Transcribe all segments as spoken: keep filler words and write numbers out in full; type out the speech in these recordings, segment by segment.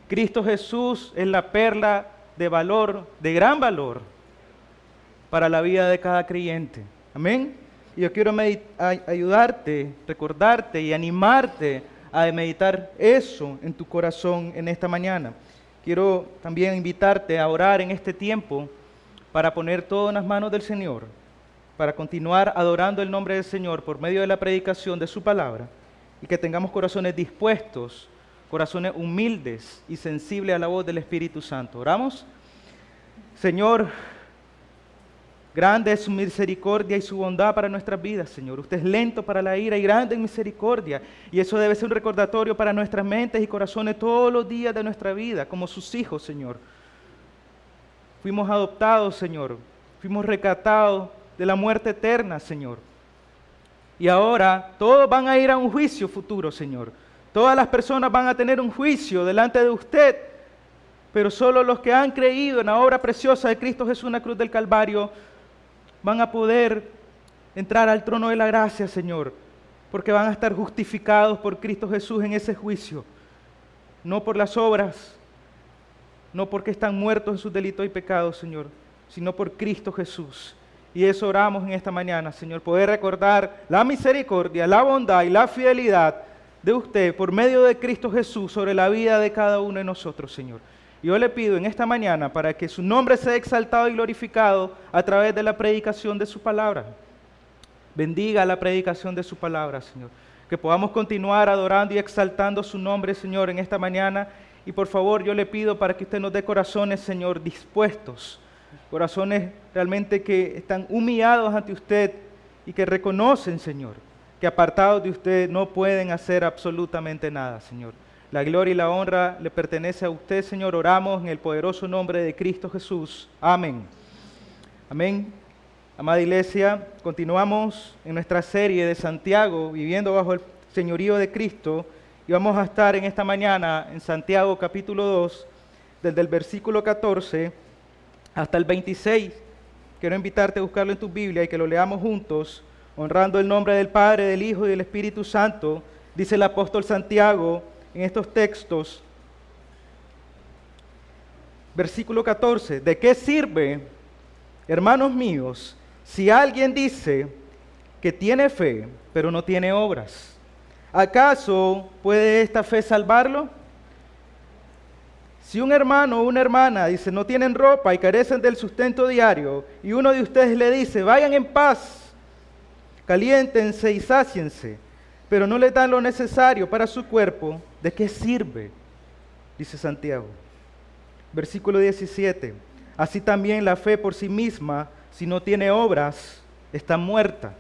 Cristo Jesús es la perla de valor, de gran valor, para la vida de cada creyente. Amén. Y yo quiero ayudarte, recordarte y animarte a meditar eso en tu corazón en esta mañana. Quiero también invitarte a orar en este tiempo para poner todo en las manos del Señor, para continuar adorando el nombre del Señor por medio de la predicación de su palabra, y que tengamos corazones dispuestos, corazones humildes y sensibles a la voz del Espíritu Santo. ¿Oramos? Señor, grande es su misericordia y su bondad para nuestras vidas, Señor. Usted es lento para la ira y grande en misericordia. Y eso debe ser un recordatorio para nuestras mentes y corazones todos los días de nuestra vida, como sus hijos, Señor. Fuimos adoptados, Señor. Fuimos rescatados de la muerte eterna, Señor. Y ahora todos van a ir a un juicio futuro, Señor. Todas las personas van a tener un juicio delante de usted. Pero solo los que han creído en la obra preciosa de Cristo Jesús en la cruz del Calvario van a poder entrar al trono de la gracia, Señor, porque van a estar justificados por Cristo Jesús en ese juicio, no por las obras, no porque están muertos en sus delitos y pecados, Señor, sino por Cristo Jesús. Y eso oramos en esta mañana, Señor, poder recordar la misericordia, la bondad y la fidelidad de usted por medio de Cristo Jesús sobre la vida de cada uno de nosotros, Señor. Yo le pido en esta mañana para que su nombre sea exaltado y glorificado a través de la predicación de su palabra. Bendiga la predicación de su palabra, Señor. Que podamos continuar adorando y exaltando su nombre, Señor, en esta mañana. Y por favor, yo le pido para que usted nos dé corazones, Señor, dispuestos. Corazones realmente que están humillados ante usted y que reconocen, Señor, que apartados de usted no pueden hacer absolutamente nada, Señor. La gloria y la honra le pertenece a usted, Señor. Oramos en el poderoso nombre de Cristo Jesús. Amén. Amén. Amada iglesia, continuamos en nuestra serie de Santiago, viviendo bajo el señorío de Cristo, y vamos a estar en esta mañana en Santiago capítulo dos, desde el versículo catorce hasta el veintiséis. Quiero invitarte a buscarlo en tu Biblia y que lo leamos juntos, honrando el nombre del Padre, del Hijo y del Espíritu Santo. Dice el apóstol Santiago en estos textos, versículo catorce, ¿de qué sirve, hermanos míos, si alguien dice que tiene fe, pero no tiene obras? ¿Acaso puede esta fe salvarlo? Si un hermano o una hermana dice no tienen ropa y carecen del sustento diario, y uno de ustedes le dice vayan en paz, caliéntense y sáciense, pero no le dan lo necesario para su cuerpo, ¿de qué sirve? Dice Santiago. Versículo diecisiete. Así también la fe por sí misma, si no tiene obras, está muerta.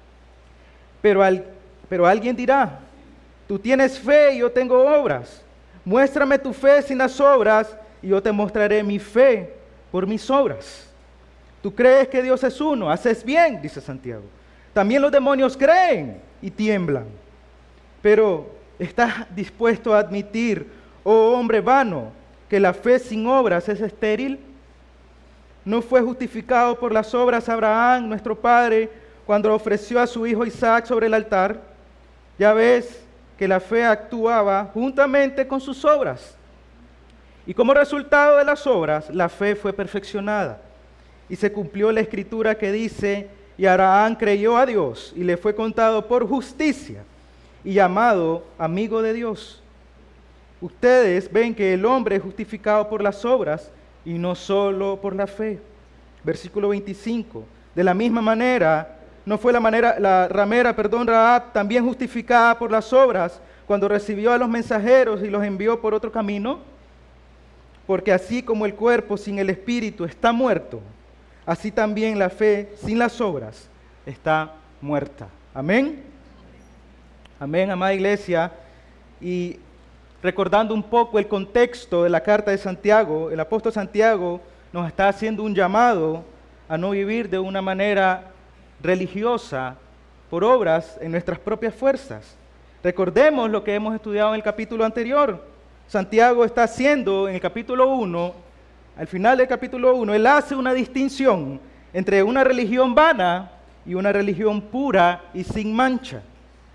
Pero, al, pero alguien dirá, tú tienes fe y yo tengo obras. Muéstrame tu fe sin las obras y yo te mostraré mi fe por mis obras. Tú crees que Dios es uno, haces bien, dice Santiago. También los demonios creen y tiemblan. Pero ¿estás dispuesto a admitir, oh hombre vano, que la fe sin obras es estéril? ¿No fue justificado por las obras Abraham, nuestro padre, cuando ofreció a su hijo Isaac sobre el altar? Ya ves que la fe actuaba juntamente con sus obras. Y como resultado de las obras, la fe fue perfeccionada. Y se cumplió la escritura que dice, y Abraham creyó a Dios y le fue contado por justicia y llamado amigo de Dios. Ustedes ven que el hombre es justificado por las obras y no solo por la fe. Versículo veinticinco. De la misma manera, no fue la manera, la ramera, perdón, Rahab, también justificada por las obras cuando recibió a los mensajeros y los envió por otro camino. Porque así como el cuerpo sin el espíritu está muerto, así también la fe sin las obras está muerta. Amén. Amén, amada iglesia. Y recordando un poco el contexto de la carta de Santiago, el apóstol Santiago nos está haciendo un llamado a no vivir de una manera religiosa por obras en nuestras propias fuerzas. Recordemos lo que hemos estudiado en el capítulo anterior. Santiago está haciendo en el capítulo uno, al final del capítulo uno, él hace una distinción entre una religión vana y una religión pura y sin mancha.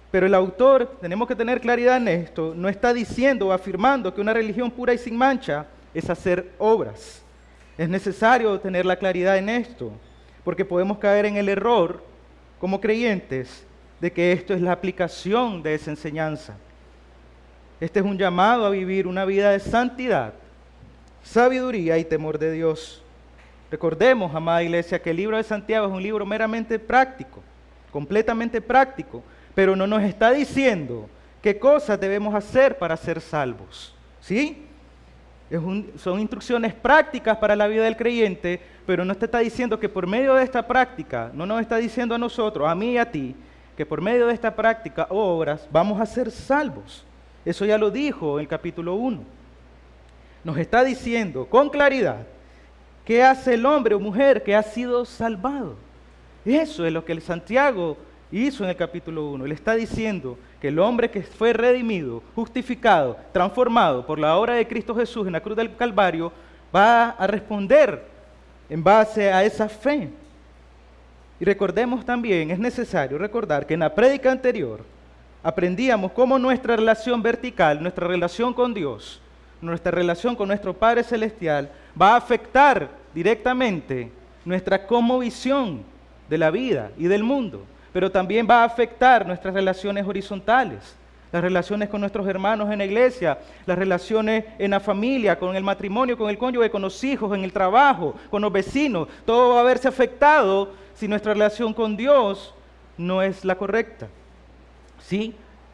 Pero el autor, tenemos que tener claridad en esto, no está diciendo o afirmando que una religión pura y sin mancha es hacer obras. Es necesario tener la claridad en esto, porque podemos caer en el error como creyentes de que esto es la aplicación de esa enseñanza. Este es un llamado a vivir una vida de santidad, sabiduría y temor de Dios. Recordemos, amada iglesia, que el libro de Santiago es un libro meramente práctico, completamente práctico, pero no nos está diciendo qué cosas debemos hacer para ser salvos. ¿Sí? Es un, son instrucciones prácticas para la vida del creyente, pero no te está diciendo que por medio de esta práctica, no nos está diciendo a nosotros, a mí y a ti, que por medio de esta práctica o obras vamos a ser salvos. Eso ya lo dijo en el capítulo uno. Nos está diciendo con claridad qué hace el hombre o mujer que ha sido salvado. Eso es lo que el Santiago hizo en el capítulo uno. Él está diciendo que el hombre que fue redimido, justificado, transformado por la obra de Cristo Jesús en la cruz del Calvario, va a responder en base a esa fe. Y recordemos también, es necesario recordar que en la prédica anterior aprendíamos cómo nuestra relación vertical, nuestra relación con Dios, nuestra relación con nuestro Padre Celestial, va a afectar directamente nuestra cosmovisión de la vida y del mundo, pero también va a afectar nuestras relaciones horizontales, las relaciones con nuestros hermanos en la iglesia, las relaciones en la familia, con el matrimonio, con el cónyuge, con los hijos, en el trabajo, con los vecinos. Todo va a verse afectado si nuestra relación con Dios no es la correcta. ¿Sí?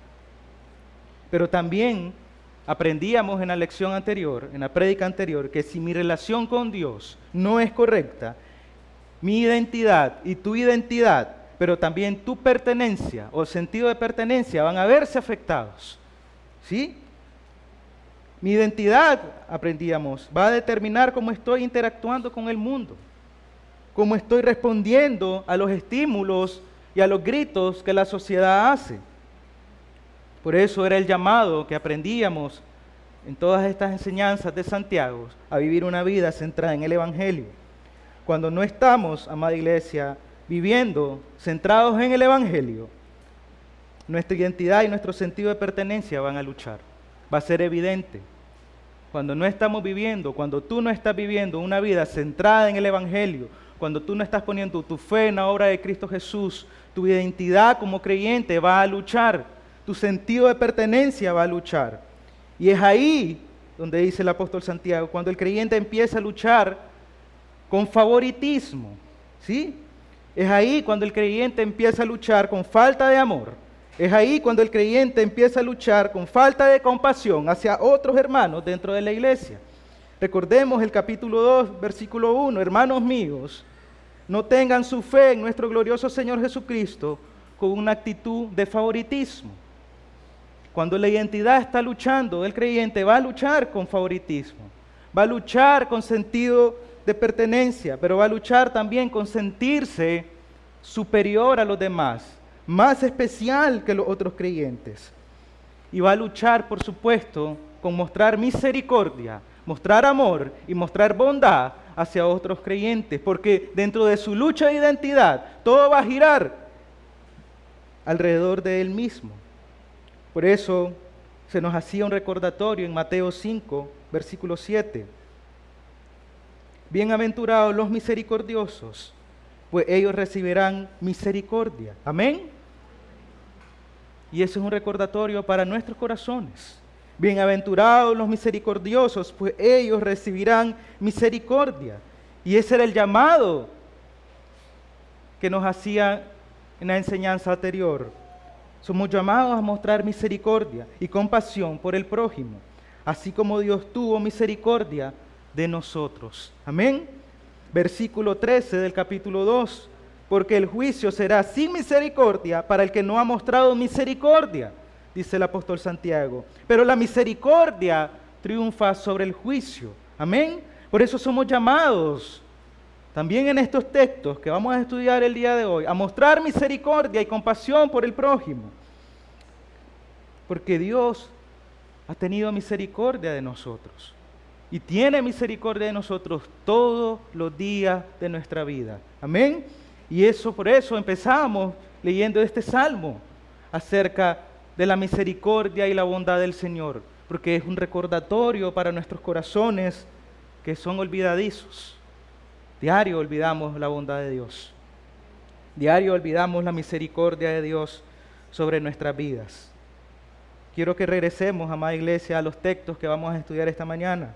Pero también aprendíamos en la lección anterior, en la prédica anterior, que si mi relación con Dios no es correcta, mi identidad y tu identidad, pero también tu pertenencia o sentido de pertenencia van a verse afectados. ¿Sí? Mi identidad, aprendíamos, va a determinar cómo estoy interactuando con el mundo, cómo estoy respondiendo a los estímulos y a los gritos que la sociedad hace. Por eso era el llamado que aprendíamos en todas estas enseñanzas de Santiago, a vivir una vida centrada en el Evangelio. Cuando no estamos, amada iglesia, viviendo centrados en el Evangelio, nuestra identidad y nuestro sentido de pertenencia van a luchar. Va a ser evidente. Cuando no estamos viviendo, cuando tú no estás viviendo una vida centrada en el Evangelio, cuando tú no estás poniendo tu fe en la obra de Cristo Jesús, tu identidad como creyente va a luchar, tu sentido de pertenencia va a luchar. Y es ahí donde dice el apóstol Santiago, cuando el creyente empieza a luchar con favoritismo, ¿sí? Es ahí cuando el creyente empieza a luchar con falta de amor. Es ahí cuando el creyente empieza a luchar con falta de compasión hacia otros hermanos dentro de la iglesia. Recordemos el capítulo dos, versículo uno. Hermanos míos, no tengan su fe en nuestro glorioso Señor Jesucristo con una actitud de favoritismo. Cuando la identidad está luchando, el creyente va a luchar con favoritismo, va a luchar con sentido de pertenencia, pero va a luchar también con sentirse superior a los demás, más especial que los otros creyentes. Y va a luchar, por supuesto, con mostrar misericordia, mostrar amor y mostrar bondad hacia otros creyentes, porque dentro de su lucha de identidad, todo va a girar alrededor de él mismo. Por eso se nos hacía un recordatorio en Mateo cinco, versículo siete. Bienaventurados los misericordiosos, pues ellos recibirán misericordia. Amén. Y eso es un recordatorio para nuestros corazones. Bienaventurados los misericordiosos, pues ellos recibirán misericordia. Y ese era el llamado que nos hacía en la enseñanza anterior. Somos llamados a mostrar misericordia y compasión por el prójimo, así como Dios tuvo misericordia de nosotros. Amén. Versículo trece del capítulo dos. Porque el juicio será sin misericordia para el que no ha mostrado misericordia, dice el apóstol Santiago. Pero la misericordia triunfa sobre el juicio. Amén. Por eso somos llamados, también en estos textos que vamos a estudiar el día de hoy, a mostrar misericordia y compasión por el prójimo. Porque Dios ha tenido misericordia de nosotros. Y tiene misericordia de nosotros todos los días de nuestra vida. Amén. Y eso, por eso empezamos leyendo este salmo, acerca de la misericordia y la bondad del Señor, porque es un recordatorio para nuestros corazones que son olvidadizos. Diario olvidamos la bondad de Dios. Diario olvidamos la misericordia de Dios sobre nuestras vidas. Quiero que regresemos, amada iglesia, a los textos que vamos a estudiar esta mañana.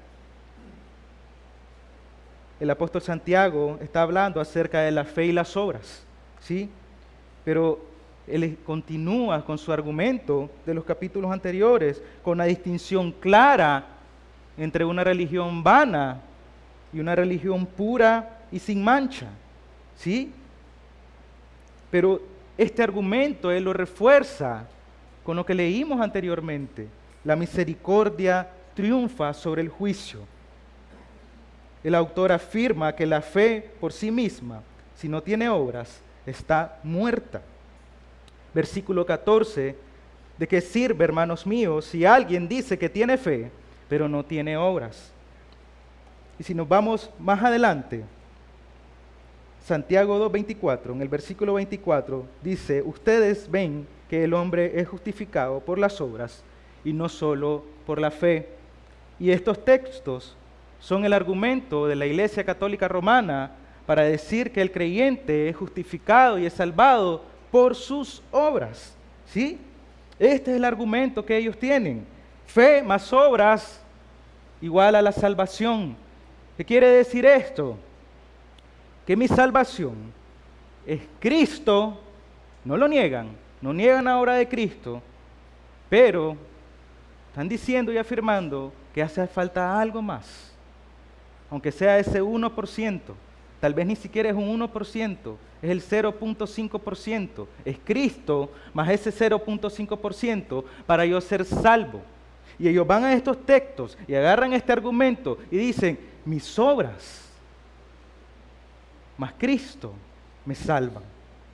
El apóstol Santiago está hablando acerca de la fe y las obras, ¿sí? Pero él continúa con su argumento de los capítulos anteriores, con la distinción clara entre una religión vana y una religión pura y sin mancha, ¿sí? Pero este argumento él lo refuerza con lo que leímos anteriormente. La misericordia triunfa sobre el juicio. El autor afirma que la fe por sí misma, si no tiene obras, está muerta. Versículo catorce, ¿de qué sirve, hermanos míos, si alguien dice que tiene fe, pero no tiene obras? Y si nos vamos más adelante, Santiago dos veinticuatro, en el versículo veinticuatro, dice, ustedes ven que el hombre es justificado por las obras y no solo por la fe. Y estos textos son el argumento de la Iglesia Católica Romana para decir que el creyente es justificado y es salvado por sus obras, ¿sí? Este es el argumento que ellos tienen. Fe más obras igual a la salvación. ¿Qué quiere decir esto? Que mi salvación es Cristo, no lo niegan, no niegan la obra de Cristo, pero están diciendo y afirmando que hace falta algo más. Aunque sea ese uno por ciento, tal vez ni siquiera es un uno por ciento, es el cero punto cinco por ciento, es Cristo más ese cero punto cinco por ciento para yo ser salvo. Y ellos van a estos textos y agarran este argumento y dicen, mis obras más Cristo me salvan.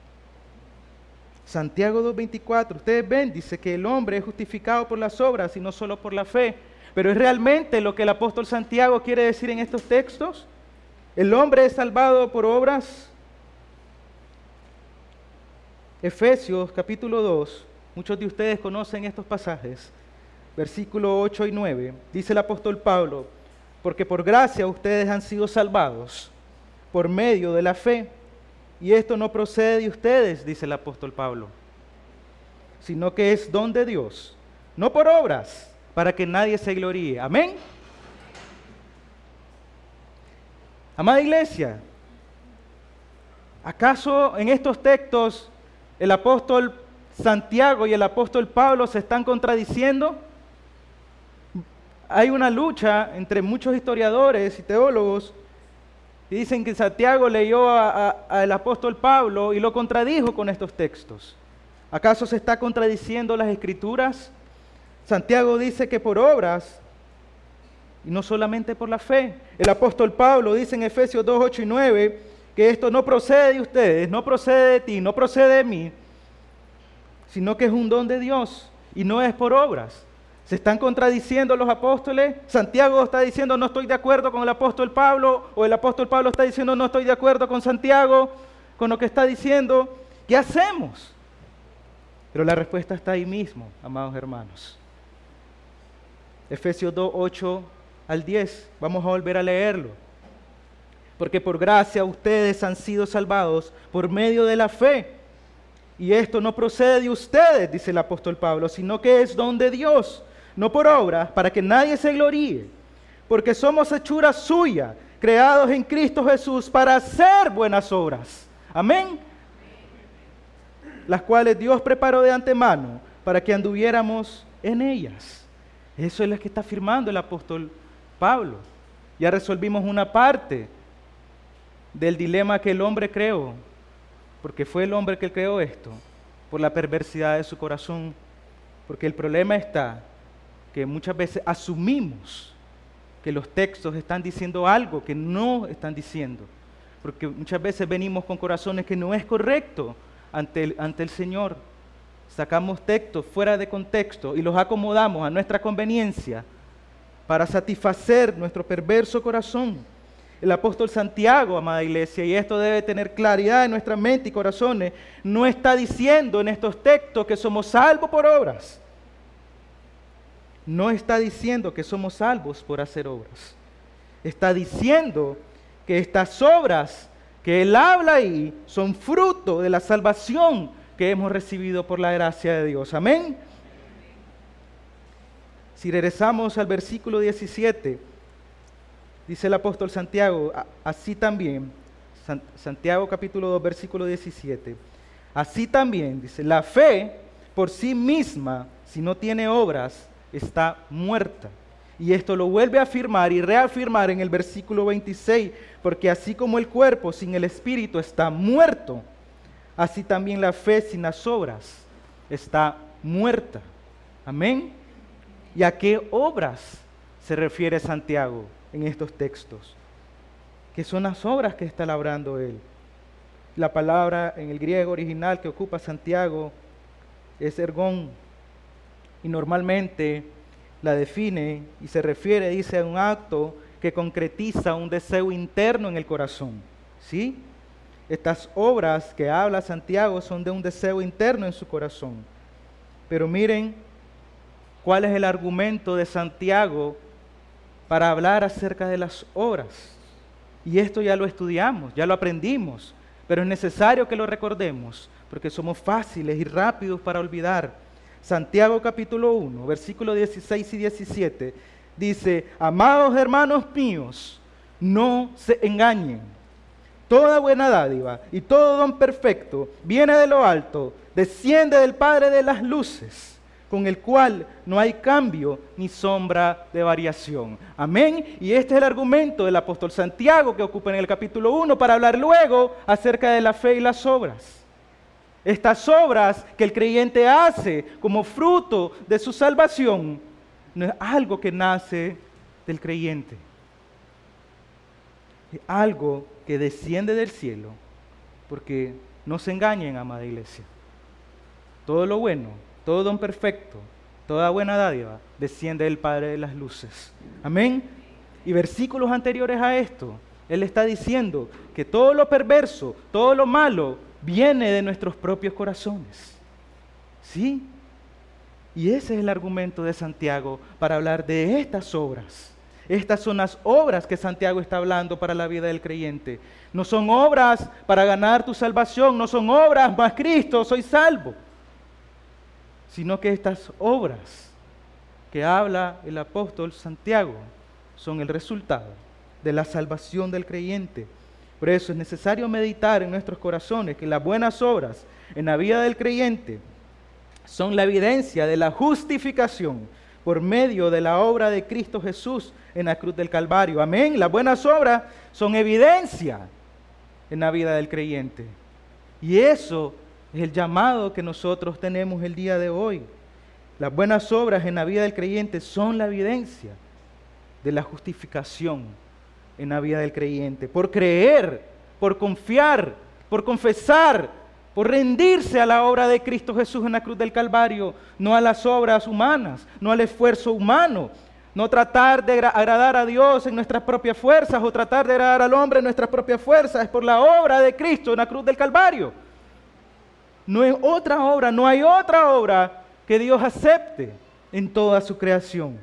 Santiago dos veinticuatro, ustedes ven, dice que el hombre es justificado por las obras y no solo por la fe. Pero es realmente lo que el apóstol Santiago quiere decir en estos textos. ¿El hombre es salvado por obras? Efesios capítulo dos, muchos de ustedes conocen estos pasajes, versículos ocho y nueve, dice el apóstol Pablo, porque por gracia ustedes han sido salvados por medio de la fe, y esto no procede de ustedes, dice el apóstol Pablo, sino que es don de Dios, no por obras, para que nadie se gloríe. Amén. Amada iglesia, ¿acaso en estos textos el apóstol Santiago y el apóstol Pablo se están contradiciendo? Hay una lucha entre muchos historiadores y teólogos y dicen que Santiago leyó al apóstol Pablo y lo contradijo con estos textos. ¿Acaso se está contradiciendo las Escrituras? Santiago dice que por obras y no solamente por la fe. El apóstol Pablo dice en Efesios dos, ocho y nueve que esto no procede de ustedes, no procede de ti, no procede de mí, sino que es un don de Dios y no es por obras. ¿Se están contradiciendo los apóstoles? Santiago está diciendo no estoy de acuerdo con el apóstol Pablo, o el apóstol Pablo está diciendo no estoy de acuerdo con Santiago, con lo que está diciendo. ¿Qué hacemos? Pero la respuesta está ahí mismo, amados hermanos. Efesios dos, ocho al diez, vamos a volver a leerlo. Porque por gracia ustedes han sido salvados por medio de la fe. Y esto no procede de ustedes, dice el apóstol Pablo, sino que es don de Dios, no por obras, para que nadie se gloríe. Porque somos hechura suya, creados en Cristo Jesús para hacer buenas obras. Amén. Las cuales Dios preparó de antemano para que anduviéramos en ellas. Eso es lo que está afirmando el apóstol Pablo. Ya resolvimos una parte del dilema que el hombre creó, porque fue el hombre que creó esto, por la perversidad de su corazón. Porque el problema está que muchas veces asumimos que los textos están diciendo algo que no están diciendo. Porque muchas veces venimos con corazones que no es correcto ante el, ante el Señor. Sacamos textos fuera de contexto y los acomodamos a nuestra conveniencia para satisfacer nuestro perverso corazón. El apóstol Santiago, amada iglesia, y esto debe tener claridad en nuestra mente y corazones, no está diciendo en estos textos que somos salvos por obras. No está diciendo que somos salvos por hacer obras. Está diciendo que estas obras que él habla ahí son fruto de la salvación que hemos recibido por la gracia de Dios. Amén. Si regresamos al versículo diecisiete, dice el apóstol Santiago, así también, Santiago capítulo dos, versículo diecisiete, así también, dice, la fe por sí misma, si no tiene obras, está muerta. Y esto lo vuelve a afirmar y reafirmar en el versículo veintiséis, porque así como el cuerpo sin el espíritu está muerto, así también la fe sin las obras está muerta. Amén. ¿Y a qué obras se refiere Santiago en estos textos? ¿Qué son las obras que está labrando él? La palabra en el griego original que ocupa Santiago es ergón, y normalmente la define y se refiere, dice, a un acto que concretiza un deseo interno en el corazón. ¿Sí? Estas obras que habla Santiago son de un deseo interno en su corazón. Pero miren cuál es el argumento de Santiago para hablar acerca de las obras. Y esto ya lo estudiamos, ya lo aprendimos, pero es necesario que lo recordemos, porque somos fáciles y rápidos para olvidar. Santiago capítulo uno, versículos dieciséis y diecisiete, dice, amados hermanos míos, no se engañen. Toda buena dádiva y todo don perfecto viene de lo alto, desciende del Padre de las luces, con el cual no hay cambio ni sombra de variación. Amén. Y este es el argumento del apóstol Santiago que ocupa en el capítulo uno para hablar luego acerca de la fe y las obras. Estas obras que el creyente hace como fruto de su salvación no es algo que nace del creyente. Es algo que desciende del cielo, porque no se engañen, amada iglesia. Todo lo bueno, todo don perfecto, toda buena dádiva desciende del Padre de las luces. Amén. Y versículos anteriores a esto, él está diciendo que todo lo perverso, todo lo malo, viene de nuestros propios corazones. ¿Sí? Y ese es el argumento de Santiago para hablar de estas obras. Estas son las obras que Santiago está hablando para la vida del creyente. No son obras para ganar tu salvación, no son obras más Cristo, soy salvo. Sino que estas obras que habla el apóstol Santiago son el resultado de la salvación del creyente. Por eso es necesario meditar en nuestros corazones que las buenas obras en la vida del creyente son la evidencia de la justificación por medio de la obra de Cristo Jesús en la cruz del Calvario. Amén. Las buenas obras son evidencia en la vida del creyente. Y eso es el llamado que nosotros tenemos el día de hoy. Las buenas obras en la vida del creyente son la evidencia de la justificación en la vida del creyente, por creer, por confiar, por confesar, por rendirse a la obra de Cristo Jesús en la cruz del Calvario, no a las obras humanas, no al esfuerzo humano, no tratar de agradar a Dios en nuestras propias fuerzas o tratar de agradar al hombre en nuestras propias fuerzas, es por la obra de Cristo en la cruz del Calvario. No es otra obra, no hay otra obra que Dios acepte en toda su creación.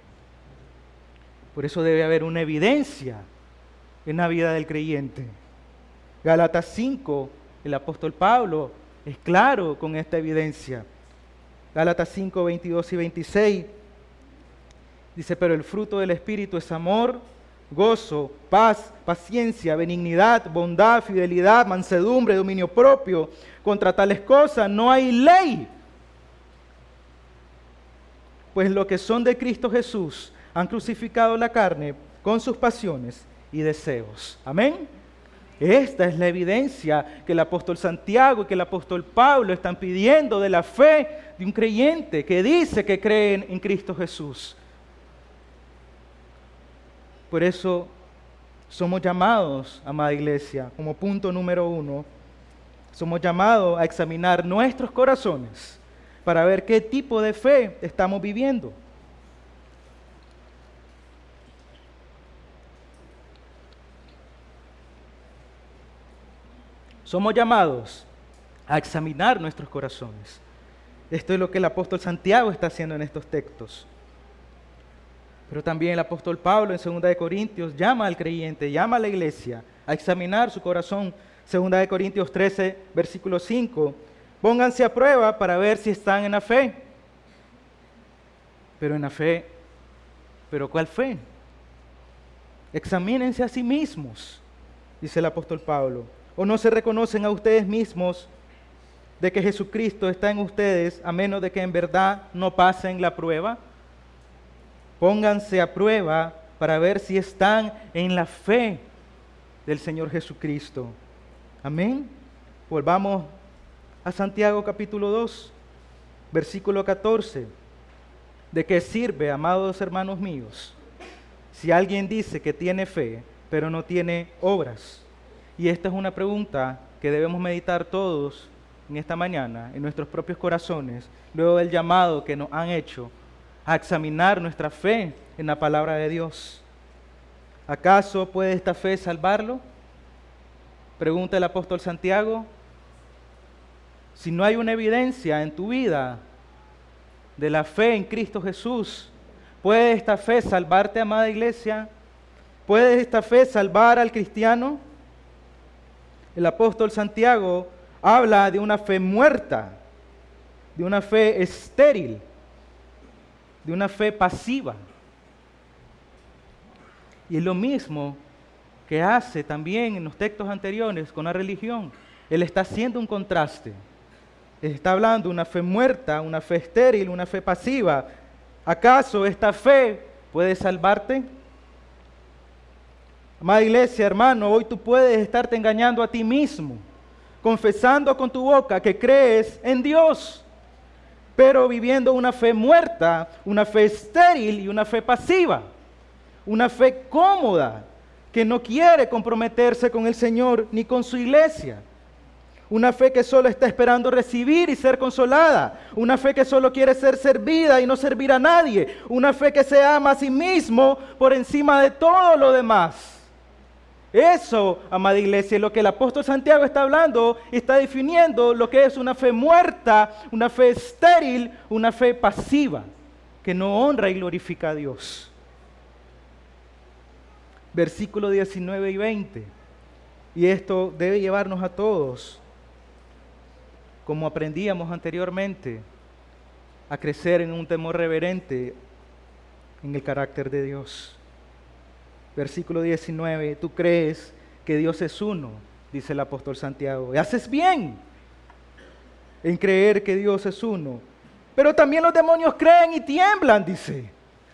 Por eso debe haber una evidencia en la vida del creyente. Gálatas cinco, el apóstol Pablo es claro con esta evidencia. Gálatas cinco, veintidós y veintiséis dice, pero el fruto del Espíritu es amor, gozo, paz, paciencia, benignidad, bondad, fidelidad, mansedumbre, dominio propio. Contra tales cosas no hay ley. Pues los que son de Cristo Jesús han crucificado la carne con sus pasiones y deseos. Amén. Esta es la evidencia que el apóstol Santiago y que el apóstol Pablo están pidiendo de la fe de un creyente que dice que cree en Cristo Jesús. Por eso somos llamados, amada iglesia, como punto número uno, somos llamados a examinar nuestros corazones para ver qué tipo de fe estamos viviendo. somos llamados a examinar nuestros corazones. Esto es lo que el apóstol Santiago está haciendo en estos textos. Pero también el apóstol Pablo en segunda de Corintios llama al creyente, llama a la iglesia a examinar su corazón. segunda de Corintios trece, versículo cinco. Pónganse a prueba para ver si están en la fe. Pero en la fe, ¿pero cuál fe? Examínense a sí mismos, dice el apóstol Pablo. ¿O no se reconocen a ustedes mismos de que Jesucristo está en ustedes, a menos de que en verdad no pasen la prueba? Pónganse a prueba para ver si están en la fe del Señor Jesucristo. Amén. Volvamos a Santiago capítulo dos, versículo catorce. ¿De qué sirve, amados hermanos míos, si alguien dice que tiene fe, pero no tiene obras? Y esta es una pregunta que debemos meditar todos en esta mañana, en nuestros propios corazones, luego del llamado que nos han hecho a examinar nuestra fe en la palabra de Dios. ¿Acaso puede esta fe salvarlo? Pregunta el apóstol Santiago. Si no hay una evidencia en tu vida de la fe en Cristo Jesús, ¿puede esta fe salvarte, amada iglesia? ¿Puede esta fe salvar al cristiano? El apóstol Santiago habla de una fe muerta, de una fe estéril, de una fe pasiva. Y es lo mismo que hace también en los textos anteriores con la religión. Él está haciendo un contraste. Él está hablando de una fe muerta, una fe estéril, una fe pasiva. ¿Acaso esta fe puede salvarte? Amada iglesia, hermano, hoy tú puedes estarte engañando a ti mismo, confesando con tu boca que crees en Dios, pero viviendo una fe muerta, una fe estéril y una fe pasiva, una fe cómoda, que no quiere comprometerse con el Señor ni con su iglesia. Una fe que solo está esperando recibir y ser consolada. Una fe que solo quiere ser servida y no servir a nadie. Una fe que se ama a sí mismo por encima de todo lo demás. Eso, amada iglesia, es lo que el apóstol Santiago está hablando y está definiendo lo que es una fe muerta, una fe estéril, una fe pasiva, que no honra y glorifica a Dios. Versículo diecinueve y veinte. Y esto debe llevarnos a todos, como aprendíamos anteriormente, a crecer en un temor reverente en el carácter de Dios. Versículo diecinueve, tú crees que Dios es uno, dice el apóstol Santiago, y haces bien en creer que Dios es uno, pero también los demonios creen y tiemblan, dice.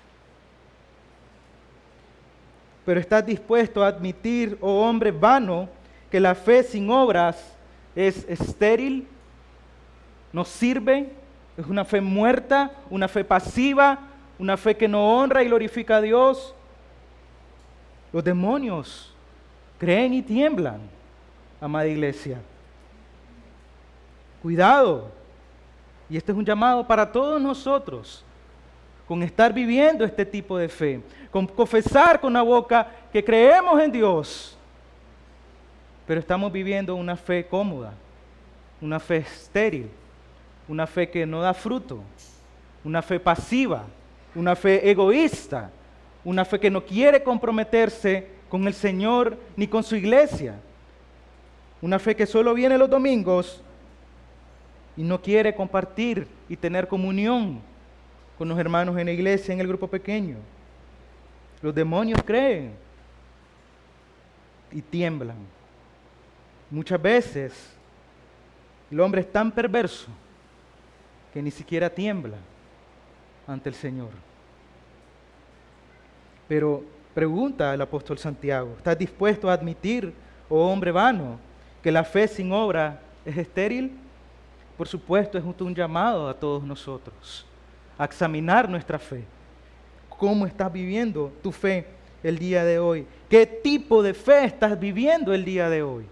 Pero estás dispuesto a admitir, oh hombre vano, que la fe sin obras es estéril, no sirve, es una fe muerta, una fe pasiva, una fe que no honra y glorifica a Dios. Los demonios creen y tiemblan, amada iglesia. Cuidado. Y este es un llamado para todos nosotros, con estar viviendo este tipo de fe, con confesar con la boca que creemos en Dios, pero estamos viviendo una fe cómoda, una fe estéril, una fe que no da fruto, una fe pasiva, una fe egoísta, una fe que no quiere comprometerse con el Señor ni con su iglesia, una fe que solo viene los domingos y no quiere compartir y tener comunión con los hermanos en la iglesia, en el grupo pequeño. Los demonios creen y tiemblan. Muchas veces el hombre es tan perverso que ni siquiera tiembla ante el Señor. Pero pregunta el apóstol Santiago, ¿estás dispuesto a admitir, oh hombre vano, que la fe sin obra es estéril? Por supuesto, es un llamado a todos nosotros a examinar nuestra fe. ¿Cómo estás viviendo tu fe el día de hoy? ¿Qué tipo de fe estás viviendo el día de hoy?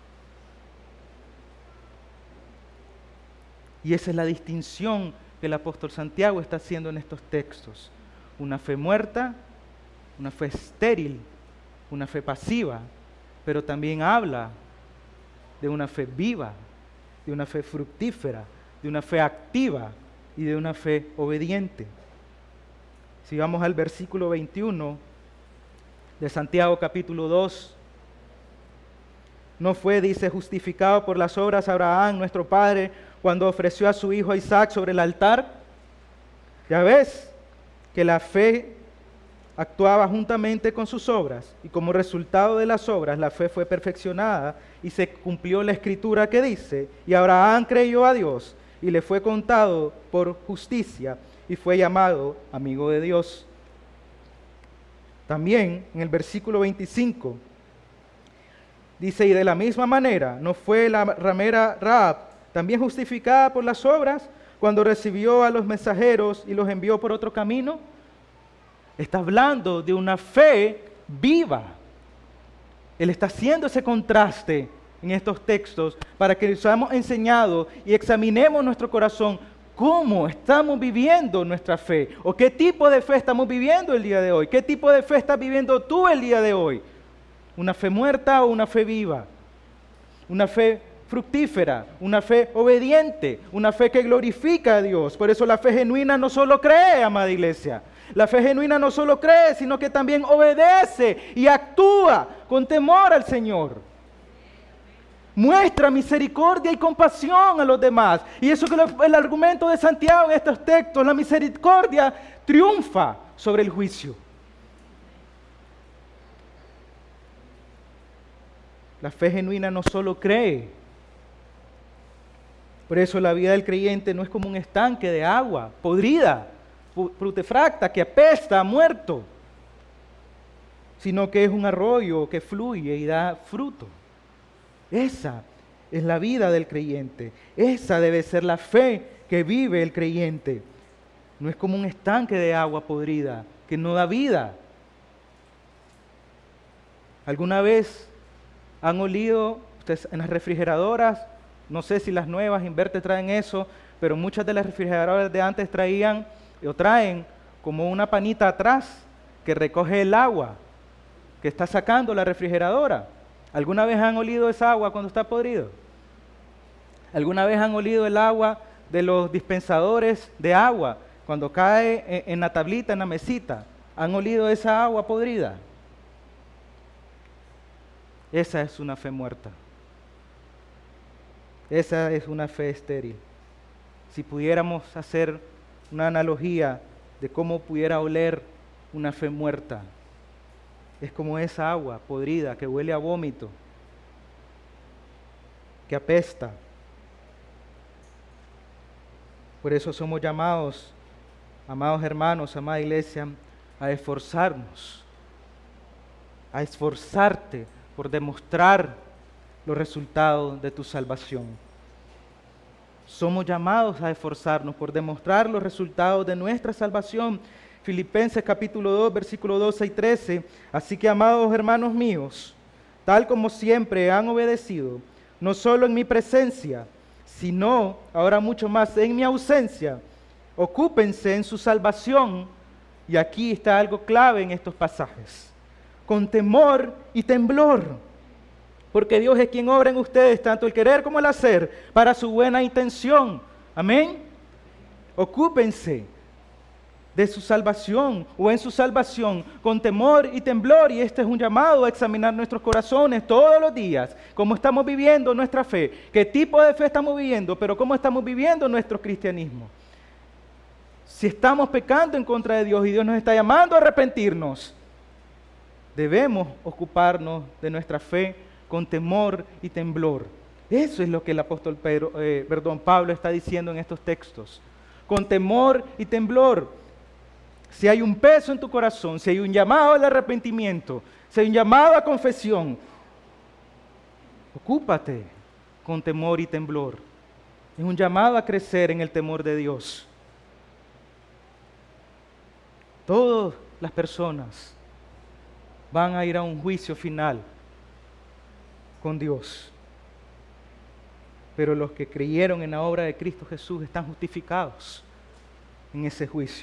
Y esa es la distinción que el apóstol Santiago está haciendo en estos textos. Una fe muerta, una fe estéril, una fe pasiva, pero también habla de una fe viva, de una fe fructífera, de una fe activa y de una fe obediente. Si vamos al versículo veintiuno de Santiago capítulo dos, no fue, dice, justificado por las obras Abraham, nuestro padre, cuando ofreció a su hijo Isaac sobre el altar. Ya ves que la fe actuaba juntamente con sus obras, y como resultado de las obras la fe fue perfeccionada y se cumplió la escritura que dice: y Abraham creyó a Dios y le fue contado por justicia y fue llamado amigo de Dios. También en el versículo veinticinco dice: y de la misma manera no fue la ramera Rahab también justificada por las obras cuando recibió a los mensajeros y los envió por otro camino. Está hablando de una fe viva. Él está haciendo ese contraste en estos textos para que seamos enseñados y examinemos nuestro corazón. ¿Cómo estamos viviendo nuestra fe? ¿O qué tipo de fe estamos viviendo el día de hoy? ¿Qué tipo de fe estás viviendo tú el día de hoy? ¿Una fe muerta o una fe viva? ¿Una fe fructífera? ¿Una fe obediente? ¿Una fe que glorifica a Dios? Por eso la fe genuina no solo cree, amada iglesia. La fe genuina no solo cree, sino que también obedece y actúa con temor al Señor. Muestra misericordia y compasión a los demás. Y eso es el argumento de Santiago en estos textos. La misericordia triunfa sobre el juicio. La fe genuina no solo cree. Por eso la vida del creyente no es como un estanque de agua podrida, putefacta, que apesta, muerto, sino que es un arroyo que fluye y da fruto. Esa es la vida del creyente. Esa debe ser la fe que vive el creyente. No es como un estanque de agua podrida que no da vida. ¿Alguna vez han olido ustedes en las refrigeradoras? No sé si las nuevas Inverter traen eso, pero muchas de las refrigeradoras de antes traían o traen como una panita atrás que recoge el agua que está sacando la refrigeradora. ¿Alguna vez han olido esa agua cuando está podrido? ¿Alguna vez han olido el agua de los dispensadores de agua cuando cae en, en la tablita, en la mesita? ¿Han olido esa agua podrida? Esa es una fe muerta. Esa es una fe estéril. Si pudiéramos hacer una analogía de cómo pudiera oler una fe muerta, es como esa agua podrida que huele a vómito, que apesta. Por eso somos llamados, amados hermanos, amada iglesia, a esforzarnos, a esforzarte por demostrar los resultados de tu salvación. Somos llamados a esforzarnos por demostrar los resultados de nuestra salvación. Filipenses capítulo dos, versículo doce y trece. Así que, amados hermanos míos, tal como siempre han obedecido, no solo en mi presencia, sino ahora mucho más en mi ausencia, ocúpense en su salvación. Y aquí está algo clave en estos pasajes: con temor y temblor, porque Dios es quien obra en ustedes tanto el querer como el hacer para su buena intención. Amén. Ocúpense de su salvación o en su salvación con temor y temblor, y este es un llamado a examinar nuestros corazones todos los días, cómo estamos viviendo nuestra fe, qué tipo de fe estamos viviendo, pero cómo estamos viviendo nuestro cristianismo. Si estamos pecando en contra de Dios y Dios nos está llamando a arrepentirnos, debemos ocuparnos de nuestra fe con temor y temblor. Eso es lo que el apóstol Pedro, eh, perdón, Pablo está diciendo en estos textos. Con temor y temblor. Si hay un peso en tu corazón, si hay un llamado al arrepentimiento, si hay un llamado a confesión, ocúpate con temor y temblor. Es un llamado a crecer en el temor de Dios. Todas las personas van a ir a un juicio final con Dios. Pero los que creyeron en la obra de Cristo Jesús están justificados en ese juicio.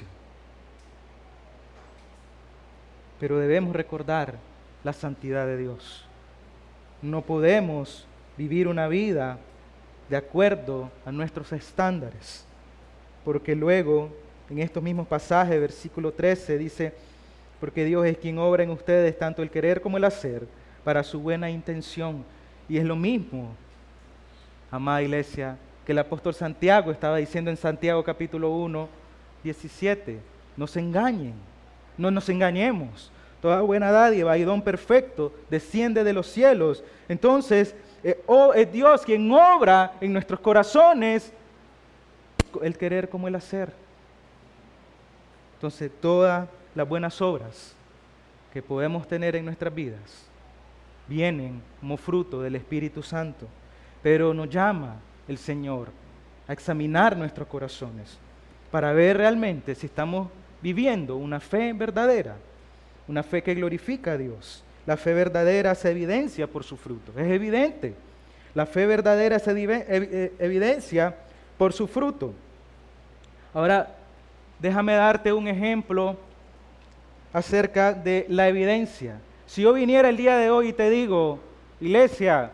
Pero debemos recordar la santidad de Dios. No podemos vivir una vida de acuerdo a nuestros estándares. Porque luego, en estos mismos pasajes, versículo trece, dice, porque Dios es quien obra en ustedes tanto el querer como el hacer para su buena intención. Y es lo mismo, amada iglesia, que el apóstol Santiago estaba diciendo en Santiago capítulo uno, diecisiete. No se engañen, no nos engañemos. Toda buena dádiva y don perfecto desciende de los cielos. Entonces, eh, oh, es Dios quien obra en nuestros corazones el querer como el hacer. Entonces, todas las buenas obras que podemos tener en nuestras vidas vienen como fruto del Espíritu Santo, pero nos llama el Señor a examinar nuestros corazones para ver realmente si estamos viviendo una fe verdadera, una fe que glorifica a Dios. La fe verdadera se evidencia por su fruto, es evidente. La fe verdadera se evidencia por su fruto. Ahora, déjame darte un ejemplo acerca de la evidencia. Si yo viniera el día de hoy y te digo, iglesia,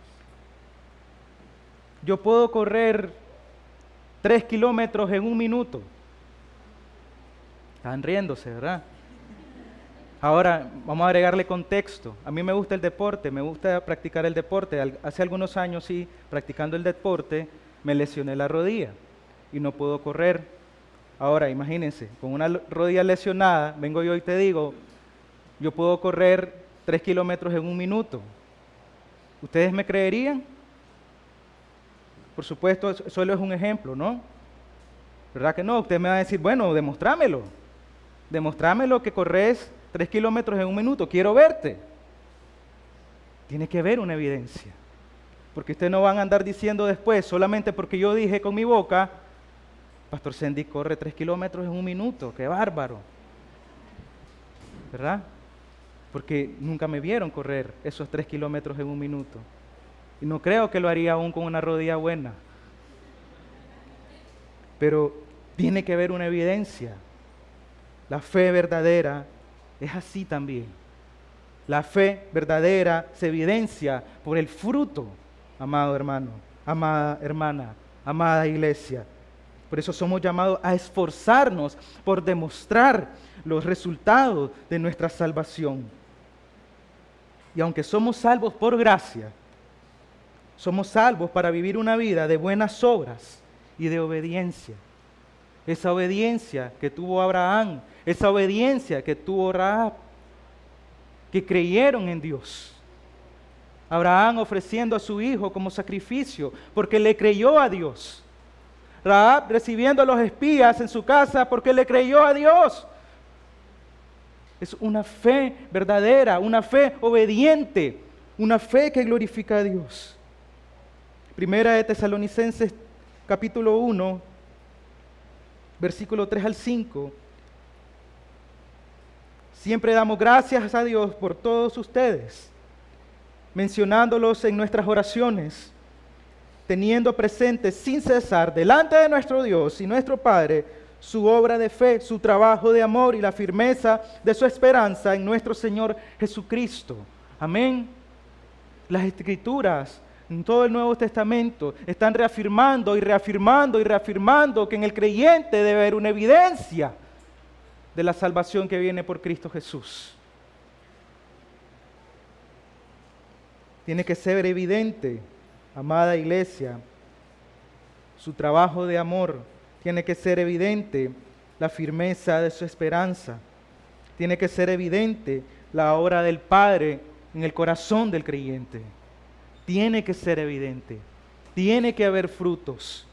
yo puedo correr tres kilómetros en un minuto. Están riéndose, ¿verdad? Ahora, vamos a agregarle contexto. A mí me gusta el deporte, me gusta practicar el deporte. Hace algunos años, sí, practicando el deporte, me lesioné la rodilla y no puedo correr. Ahora, imagínense, con una rodilla lesionada, vengo yo y te digo, yo puedo correr tres kilómetros en un minuto. ¿Ustedes me creerían? Por supuesto, solo es un ejemplo, ¿no? ¿Verdad que no? Usted me va a decir, bueno, demostrámelo. Demostrámelo que corres tres kilómetros en un minuto. Quiero verte. Tiene que haber una evidencia. Porque ustedes no van a andar diciendo después, solamente porque yo dije con mi boca, Pastor Sendy corre tres kilómetros en un minuto. ¡Qué bárbaro! ¿Verdad? Porque nunca me vieron correr esos tres kilómetros en un minuto. Y no creo que lo haría aún con una rodilla buena. Pero tiene que haber una evidencia. La fe verdadera es así también. La fe verdadera se evidencia por el fruto, amado hermano, amada hermana, amada iglesia. Por eso somos llamados a esforzarnos por demostrar los resultados de nuestra salvación. Y aunque somos salvos por gracia, somos salvos para vivir una vida de buenas obras y de obediencia. Esa obediencia que tuvo Abraham, esa obediencia que tuvo Rahab, que creyeron en Dios. Abraham ofreciendo a su hijo como sacrificio porque le creyó a Dios. Rahab recibiendo a los espías en su casa porque le creyó a Dios. Es una fe verdadera, una fe obediente, una fe que glorifica a Dios. Primera de Tesalonicenses capítulo uno, versículo tres al cinco. Siempre damos gracias a Dios por todos ustedes, mencionándolos en nuestras oraciones, teniendo presente sin cesar delante de nuestro Dios y nuestro Padre su obra de fe, su trabajo de amor y la firmeza de su esperanza en nuestro Señor Jesucristo. Amén. Las Escrituras en todo el Nuevo Testamento están reafirmando y reafirmando y reafirmando que en el creyente debe haber una evidencia de la salvación que viene por Cristo Jesús. Tiene que ser evidente, amada iglesia, su trabajo de amor. Tiene que ser evidente la firmeza de su esperanza. Tiene que ser evidente la obra del Padre en el corazón del creyente. Tiene que ser evidente. Tiene que haber frutos.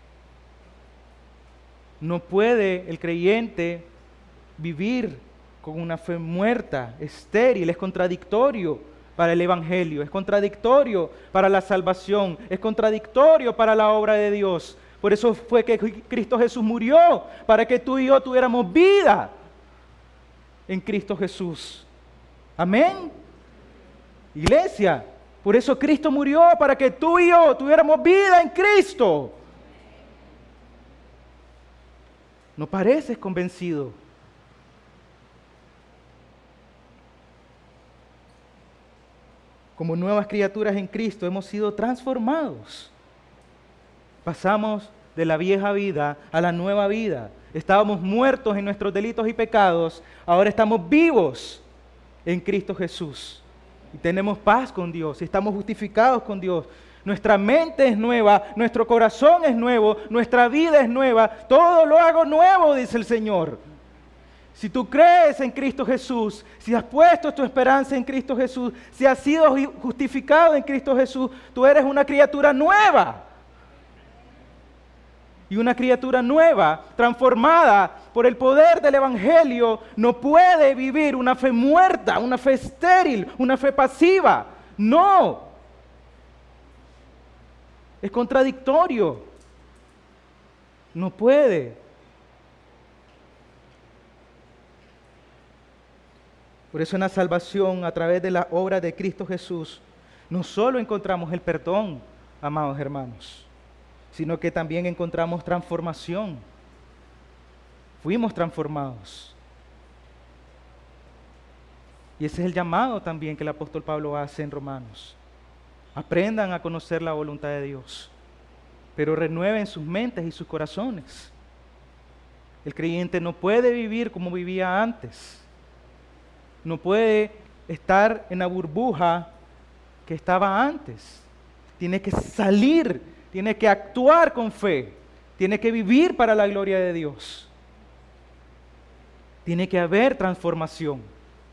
No puede el creyente vivir con una fe muerta, estéril. Es contradictorio para el Evangelio, es contradictorio para la salvación, es contradictorio para la obra de Dios. Por eso fue que Cristo Jesús murió, para que tú y yo tuviéramos vida en Cristo Jesús. Amén. Iglesia, por eso Cristo murió, para que tú y yo tuviéramos vida en Cristo. ¿No pareces convencido? como nuevas criaturas en Cristo, hemos sido transformados. Pasamos de la vieja vida a la nueva vida. Estábamos muertos en nuestros delitos y pecados, ahora estamos vivos en Cristo Jesús. Y tenemos paz con Dios, y estamos justificados con Dios. Nuestra mente es nueva, nuestro corazón es nuevo, nuestra vida es nueva, todo lo hago nuevo, dice el Señor. Si tú crees en Cristo Jesús, si has puesto tu esperanza en Cristo Jesús, si has sido justificado en Cristo Jesús, tú eres una criatura nueva. Y una criatura nueva, transformada por el poder del Evangelio, no puede vivir una fe muerta, una fe estéril, una fe pasiva. No. Es contradictorio. No puede. Por eso en la salvación, a través de la obra de Cristo Jesús, no solo encontramos el perdón, amados hermanos, sino que también encontramos transformación. Fuimos transformados. Y ese es el llamado también que el apóstol Pablo hace en Romanos. Aprendan a conocer la voluntad de Dios, pero renueven sus mentes y sus corazones. El creyente no puede vivir como vivía antes. No puede estar en la burbuja que estaba antes. Tiene que salir, tiene que actuar con fe, tiene que vivir para la gloria de Dios. Tiene que haber transformación.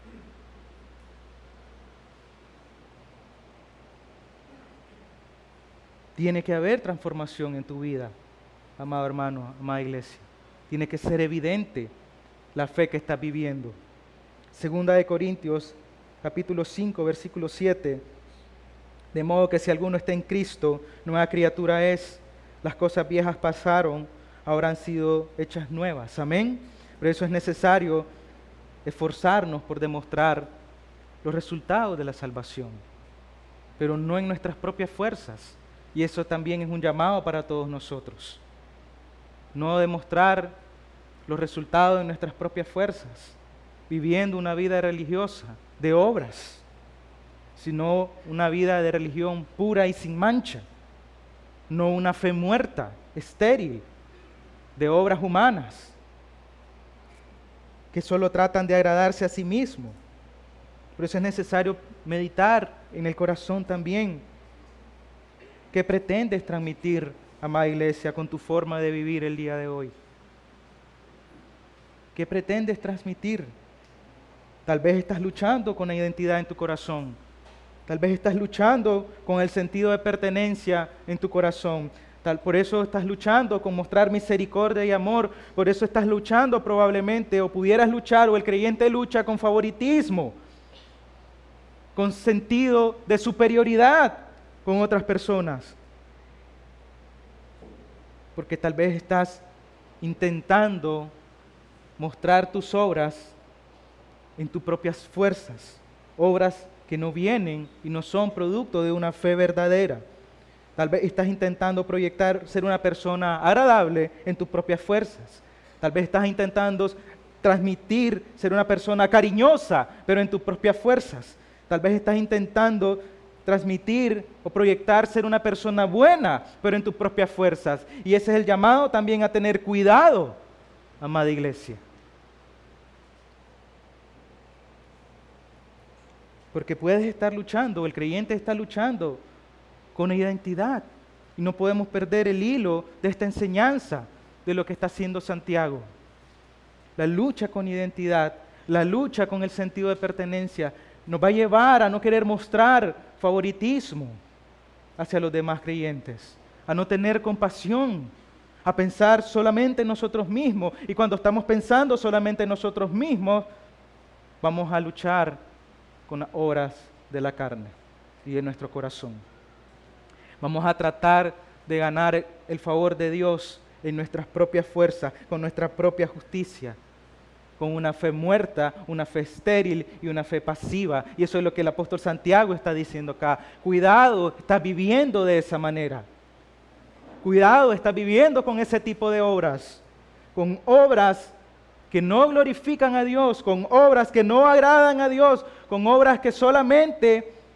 Tiene que haber transformación en tu vida, amado hermano, amada iglesia. Tiene que ser evidente la fe que estás viviendo. Segunda de Corintios, capítulo cinco, versículo siete. De modo que si alguno está en Cristo, nueva criatura es. Las cosas viejas pasaron, ahora han sido hechas nuevas. Amén. Por eso es necesario esforzarnos por demostrar los resultados de la salvación, pero no en nuestras propias fuerzas. Y eso también es un llamado para todos nosotros. No demostrar los resultados de nuestras propias fuerzas, viviendo una vida religiosa, de obras, sino una vida de religión pura y sin mancha. No una fe muerta, estéril, de obras humanas, que solo tratan de agradarse a sí mismo. Por eso es necesario meditar en el corazón también. ¿Qué pretendes transmitir, amada iglesia, con tu forma de vivir el día de hoy? ¿Qué pretendes transmitir? Tal vez estás luchando con la identidad en tu corazón. Tal vez estás luchando con el sentido de pertenencia en tu corazón. Tal, por eso estás luchando con mostrar misericordia y amor. Por eso estás luchando probablemente, o pudieras luchar, o el creyente lucha con favoritismo, con sentido de superioridad con otras personas. Porque tal vez estás intentando mostrar tus obras en tus propias fuerzas, obras que no vienen y no son producto de una fe verdadera. Tal vez estás intentando proyectar ser una persona agradable en tus propias fuerzas. Tal vez estás intentando transmitir ser una persona cariñosa, pero en tus propias fuerzas. Tal vez estás intentando transmitir o proyectar ser una persona buena, pero en tus propias fuerzas. Y ese es el llamado también a tener cuidado, amada iglesia. Porque puedes estar luchando, el creyente está luchando con identidad. Y no podemos perder el hilo de esta enseñanza de lo que está haciendo Santiago. La lucha con identidad, la lucha con el sentido de pertenencia, nos va a llevar a no querer mostrar favoritismo hacia los demás creyentes, a no tener compasión, a pensar solamente en nosotros mismos. Y cuando estamos pensando solamente en nosotros mismos, vamos a luchar con las obras de la carne y de nuestro corazón. Vamos a tratar de ganar el favor de Dios en nuestras propias fuerzas, con nuestra propia justicia, con una fe muerta, una fe estéril y una fe pasiva. Y eso es lo que el apóstol Santiago está diciendo acá. Cuidado, estás viviendo de esa manera. Cuidado, estás viviendo con ese tipo de obras, con obras que no glorifican a Dios, con obras que no agradan a Dios, con obras que solamente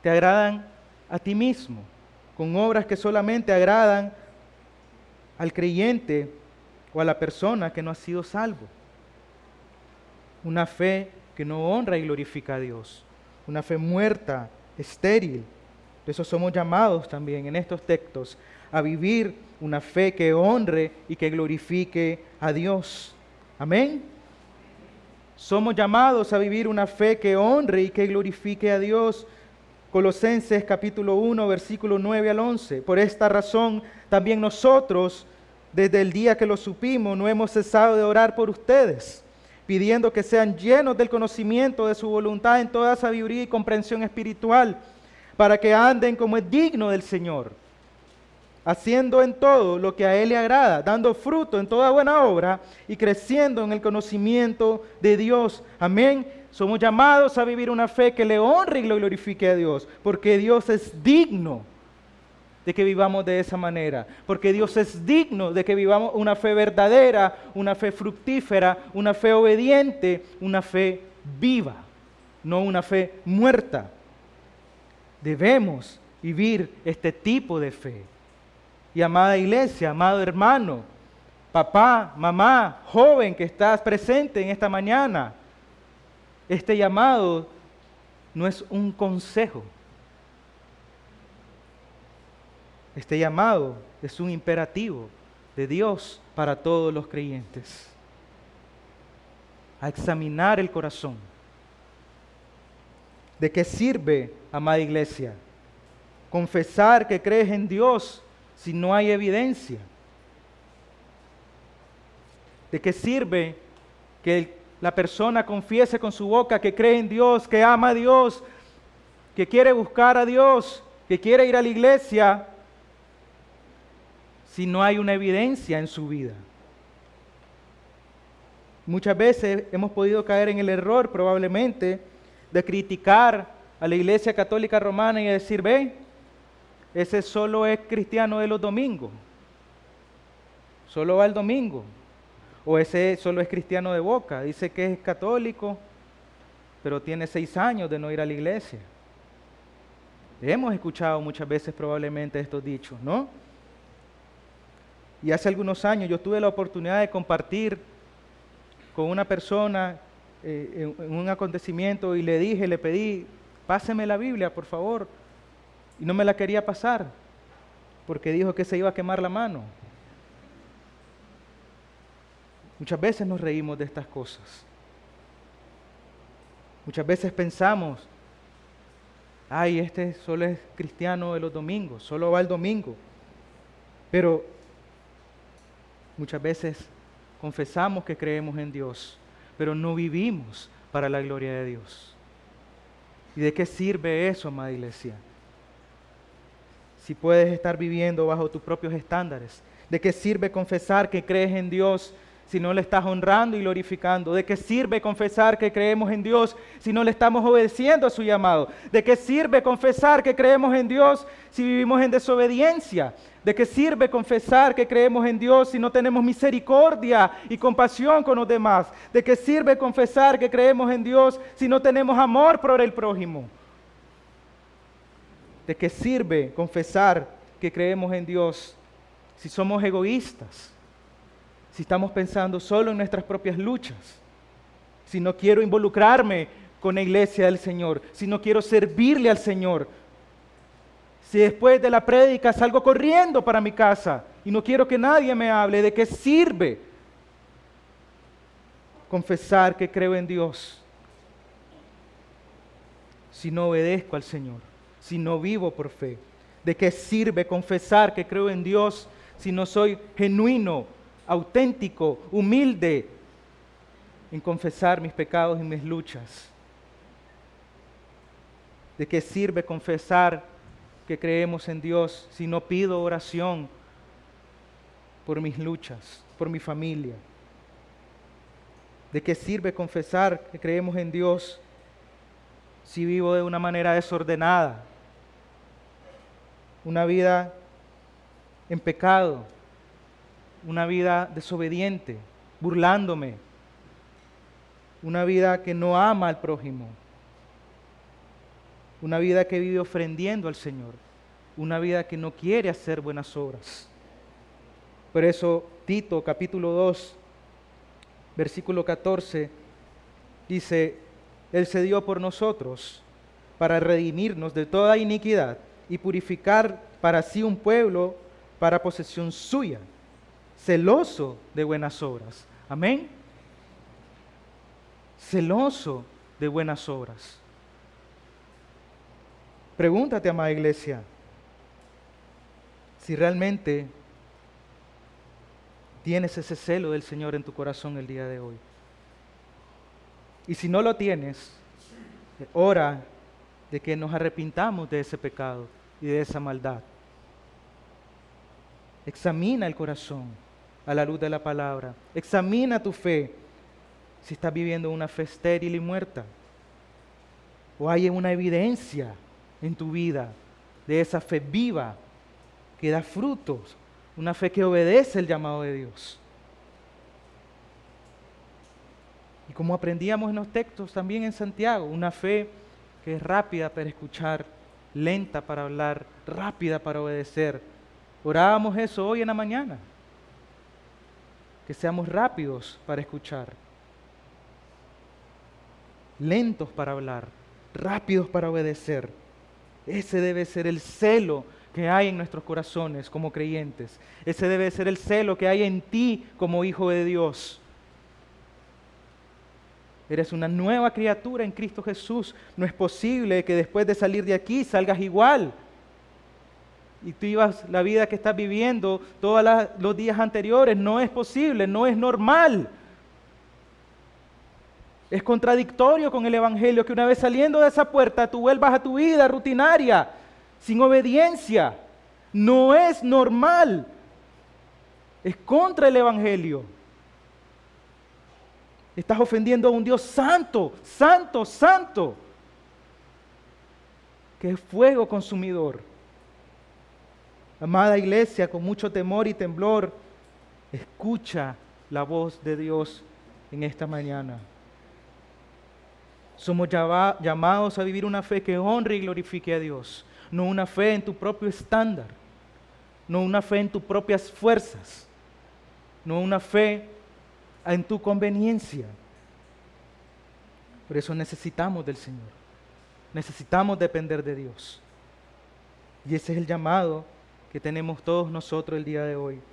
te agradan a ti mismo, con obras que solamente agradan al creyente o a la persona que no ha sido salvo. Una fe que no honra y glorifica a Dios. Una fe muerta, estéril. De eso somos llamados también en estos textos a vivir una fe que honre y que glorifique a Dios. Amén. Somos llamados a vivir una fe que honre y que glorifique a Dios. Colosenses capítulo uno, versículo nueve al once. Por esta razón, también nosotros, desde el día que lo supimos, no hemos cesado de orar por ustedes, pidiendo que sean llenos del conocimiento de su voluntad en toda sabiduría y comprensión espiritual, para que anden como es digno del Señor, haciendo en todo lo que a Él le agrada, dando fruto en toda buena obra y creciendo en el conocimiento de Dios. Amén. Somos llamados a vivir una fe que le honre y le glorifique a Dios, porque Dios es digno de que vivamos de esa manera, porque Dios es digno de que vivamos una fe verdadera, una fe fructífera, una fe obediente, una fe viva, no una fe muerta. Debemos vivir este tipo de fe. Y amada iglesia, amado hermano, papá, mamá, joven que estás presente en esta mañana, este llamado no es un consejo. Este llamado es un imperativo de Dios para todos los creyentes. A examinar el corazón. ¿De qué sirve, amada iglesia, confesar que crees en Dios si no hay evidencia? ¿De qué sirve que la persona confiese con su boca que cree en Dios, que ama a Dios, que quiere buscar a Dios, que quiere ir a la iglesia, si no hay una evidencia en su vida? Muchas veces hemos podido caer en el error, probablemente, de criticar a la Iglesia Católica Romana y decir, ve, ese solo es cristiano de los domingos, solo va el domingo, o ese solo es cristiano de boca, dice que es católico, pero tiene seis años de no ir a la iglesia. Hemos escuchado muchas veces probablemente estos dichos, ¿no? Y hace algunos años yo tuve la oportunidad de compartir con una persona eh, en, en un acontecimiento y le dije, le pedí, páseme la Biblia, por favor. Y no me la quería pasar, porque dijo que se iba a quemar la mano. Muchas veces nos reímos de estas cosas. Muchas veces pensamos, ay, este solo es cristiano de los domingos, solo va el domingo. Pero muchas veces confesamos que creemos en Dios, pero no vivimos para la gloria de Dios. ¿Y de qué sirve eso, amada iglesia? Si puedes estar viviendo bajo tus propios estándares. ¿De qué sirve confesar que crees en Dios si no le estás honrando y glorificando? ¿De qué sirve confesar que creemos en Dios si no le estamos obedeciendo a su llamado? ¿De qué sirve confesar que creemos en Dios si vivimos en desobediencia? ¿De qué sirve confesar que creemos en Dios si no tenemos misericordia y compasión con los demás? ¿De qué sirve confesar que creemos en Dios si no tenemos amor por el prójimo? ¿De qué sirve confesar que creemos en Dios si somos egoístas? Si estamos pensando solo en nuestras propias luchas, si no quiero involucrarme con la iglesia del Señor, si no quiero servirle al Señor, si después de la prédica salgo corriendo para mi casa y no quiero que nadie me hable, ¿de qué sirve confesar que creo en Dios si no obedezco al Señor, si no vivo por fe? ¿De qué sirve confesar que creo en Dios si no soy genuino, auténtico, humilde en confesar mis pecados y mis luchas? ¿De qué sirve confesar que creemos en Dios si no pido oración por mis luchas, por mi familia? ¿De qué sirve confesar que creemos en Dios si vivo de una manera desordenada, una vida en pecado, una vida desobediente, burlándome, una vida que no ama al prójimo, una vida que vive ofrendiendo al Señor, una vida que no quiere hacer buenas obras. Por eso Tito capítulo dos, versículo catorce, dice, Él se dio por nosotros para redimirnos de toda iniquidad y purificar para sí un pueblo para posesión suya, celoso de buenas obras. Amén. Celoso de buenas obras. Pregúntate, amada iglesia, si realmente tienes ese celo del Señor en tu corazón el día de hoy. Y si no lo tienes, ora de que nos arrepintamos de ese pecado y de esa maldad. Examina el corazón a la luz de la palabra. Examina tu fe, si estás viviendo una fe estéril y muerta, o hay una evidencia en tu vida de esa fe viva que da frutos, una fe que obedece el llamado de Dios. Y como aprendíamos en los textos también en Santiago, una fe que es rápida para escuchar, lenta para hablar, rápida para obedecer. Orábamos eso hoy en la mañana, que seamos rápidos para escuchar, lentos para hablar, rápidos para obedecer. Ese debe ser el celo que hay en nuestros corazones como creyentes. Ese debe ser el celo que hay en ti como hijo de Dios. Eres una nueva criatura en Cristo Jesús. No es posible que después de salir de aquí salgas igual y tú vivas la vida que estás viviendo todos los días anteriores. No es posible, no es normal. Es contradictorio con el Evangelio que una vez saliendo de esa puerta tú vuelvas a tu vida rutinaria, sin obediencia. No es normal. Es contra el Evangelio. Estás ofendiendo a un Dios santo, santo, santo, que es fuego consumidor. Amada iglesia, con mucho temor y temblor, escucha la voz de Dios en esta mañana. Somos llamados a vivir una fe que honre y glorifique a Dios, no una fe en tu propio estándar, no una fe en tus propias fuerzas, no una fe en tu conveniencia. Por eso necesitamos del Señor, necesitamos depender de Dios. Y ese es el llamado que tenemos todos nosotros el día de hoy.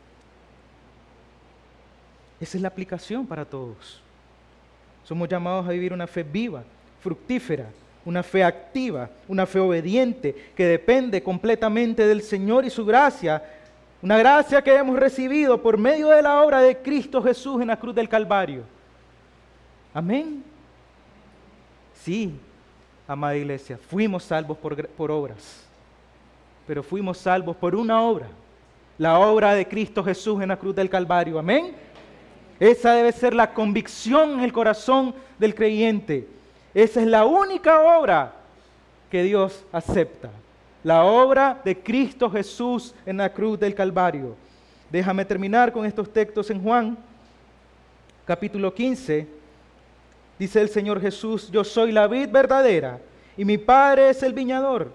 Esa es la aplicación para todos. Somos llamados a vivir una fe viva, fructífera, una fe activa, una fe obediente, que depende completamente del Señor y su gracia, una gracia que hemos recibido por medio de la obra de Cristo Jesús en la cruz del Calvario. Amén. Sí, amada iglesia, fuimos salvos por, por obras, pero fuimos salvos por una obra, la obra de Cristo Jesús en la cruz del Calvario. Amén. Esa debe ser la convicción en el corazón del creyente. Esa es la única obra que Dios acepta. La obra de Cristo Jesús en la cruz del Calvario. Déjame terminar con estos textos en Juan, capítulo quince. Dice el Señor Jesús, yo soy la vid verdadera y mi Padre es el viñador.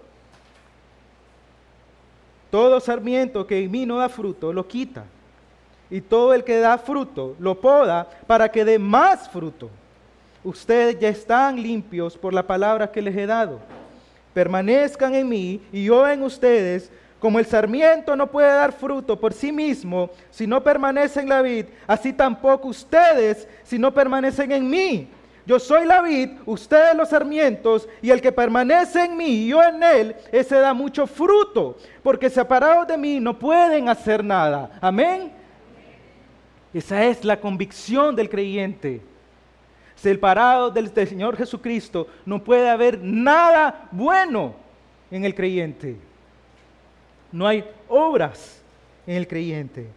Todo sarmiento que en mí no da fruto, lo quita. Y todo el que da fruto, lo poda para que dé más fruto. Ustedes ya están limpios por la palabra que les he dado. Permanezcan en mí y yo en ustedes. Como el sarmiento no puede dar fruto por sí mismo si no permanece en la vid, así tampoco ustedes si no permanecen en mí. Yo soy la vid, ustedes los sarmientos, y el que permanece en mí y yo en él, ese da mucho fruto, porque separados de mí no pueden hacer nada. Amén. Esa es la convicción del creyente. Separado del, del Señor Jesucristo, no puede haber nada bueno en el creyente. No hay obras en el creyente.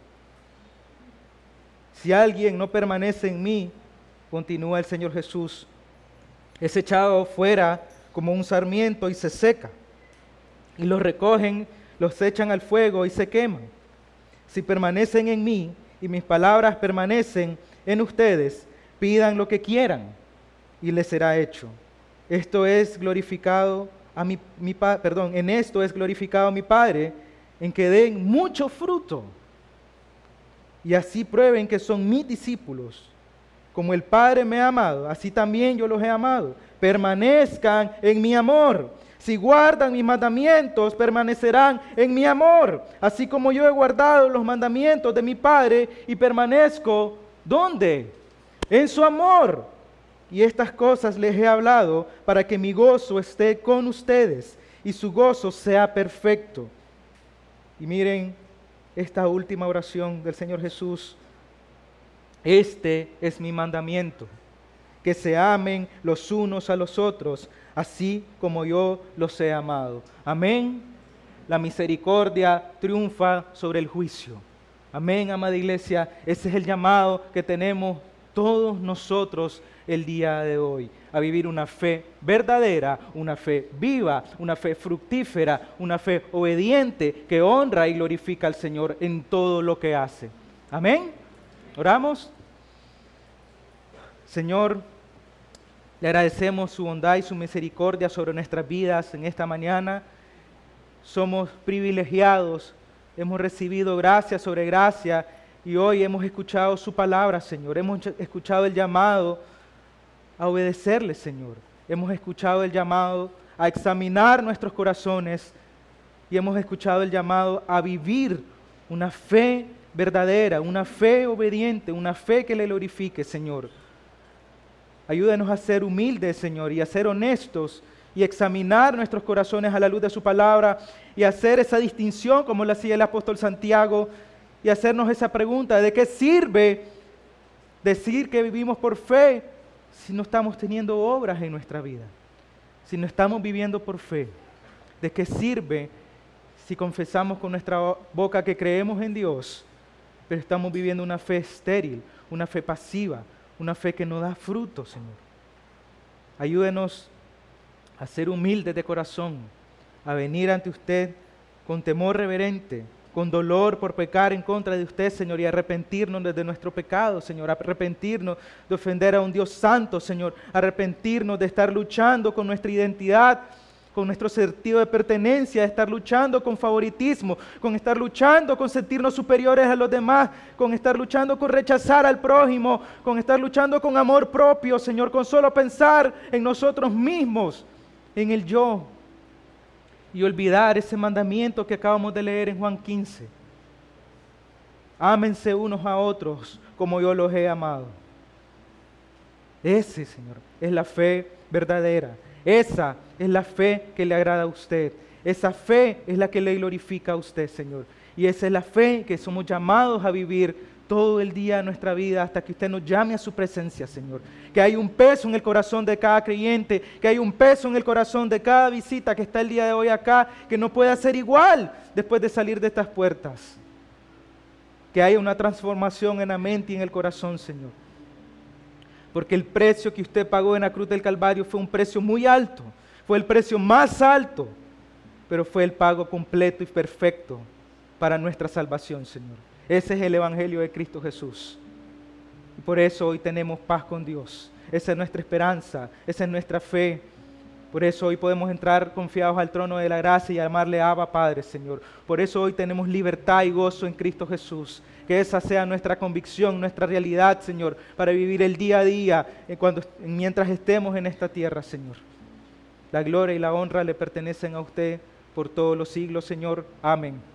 Si alguien no permanece en mí, continúa el Señor Jesús, es echado fuera como un sarmiento y se seca. Y los recogen, los echan al fuego y se queman. Si permanecen en mí y mis palabras permanecen en ustedes, pidan lo que quieran y les será hecho. Esto es glorificado a mi, mi pa- perdón, en esto es glorificado mi Padre, en que den mucho fruto. Y así prueben que son mis discípulos. Como el Padre me ha amado, así también yo los he amado. Permanezcan en mi amor. Si guardan mis mandamientos, permanecerán en mi amor. Así como yo he guardado los mandamientos de mi Padre y permanezco, ¿dónde? En su amor. Y estas cosas les he hablado para que mi gozo esté con ustedes y su gozo sea perfecto. Y miren esta última oración del Señor Jesús. Este es mi mandamiento, que se amen los unos a los otros, así como yo los he amado. Amén. La misericordia triunfa sobre el juicio. Amén, amada iglesia. Ese es el llamado que tenemos todos nosotros el día de hoy, a vivir una fe verdadera, una fe viva, una fe fructífera, una fe obediente que honra y glorifica al Señor en todo lo que hace. Amén. Oramos. Señor, le agradecemos su bondad y su misericordia sobre nuestras vidas en esta mañana. Somos privilegiados, hemos recibido gracia sobre gracia y hoy hemos escuchado su palabra, Señor. Hemos escuchado el llamado a obedecerle, Señor. Hemos escuchado el llamado a examinar nuestros corazones y hemos escuchado el llamado a vivir una fe verdadera, una fe obediente, una fe que le glorifique, Señor. Ayúdanos a ser humildes, Señor, y a ser honestos y examinar nuestros corazones a la luz de su palabra y hacer esa distinción como lo hacía el apóstol Santiago y hacernos esa pregunta: ¿de qué sirve decir que vivimos por fe si no estamos teniendo obras en nuestra vida? Si no estamos viviendo por fe, ¿de qué sirve si confesamos con nuestra boca que creemos en Dios, pero estamos viviendo una fe estéril, una fe pasiva, una fe que no da fruto, Señor? Ayúdenos a ser humildes de corazón, a venir ante usted con temor reverente, con dolor por pecar en contra de usted, Señor, y arrepentirnos de nuestro pecado, Señor, arrepentirnos de ofender a un Dios santo, Señor, arrepentirnos de estar luchando con nuestra identidad, con nuestro sentido de pertenencia, de estar luchando con favoritismo, con estar luchando con sentirnos superiores a los demás, con estar luchando con rechazar al prójimo, con estar luchando con amor propio, Señor, con solo pensar en nosotros mismos, en el yo, y olvidar ese mandamiento que acabamos de leer en Juan quince. Ámense unos a otros como yo los he amado. Ese, Señor, es la fe verdadera. Esa es la fe que le agrada a usted. Esa fe es la que le glorifica a usted, Señor. Y esa es la fe que somos llamados a vivir todo el día de nuestra vida hasta que usted nos llame a su presencia, Señor. Que hay un peso en el corazón de cada creyente, que hay un peso en el corazón de cada visita que está el día de hoy acá, que no pueda ser igual después de salir de estas puertas. Que haya una transformación en la mente y en el corazón, Señor. Porque el precio que usted pagó en la cruz del Calvario fue un precio muy alto, fue el precio más alto, pero fue el pago completo y perfecto para nuestra salvación, Señor. Ese es el Evangelio de Cristo Jesús. Y por eso hoy tenemos paz con Dios. Esa es nuestra esperanza, esa es nuestra fe. Por eso hoy podemos entrar confiados al trono de la gracia y llamarle Abba Padre, Señor. Por eso hoy tenemos libertad y gozo en Cristo Jesús. Que esa sea nuestra convicción, nuestra realidad, Señor, para vivir el día a día cuando, mientras estemos en esta tierra, Señor. La gloria y la honra le pertenecen a usted por todos los siglos, Señor. Amén.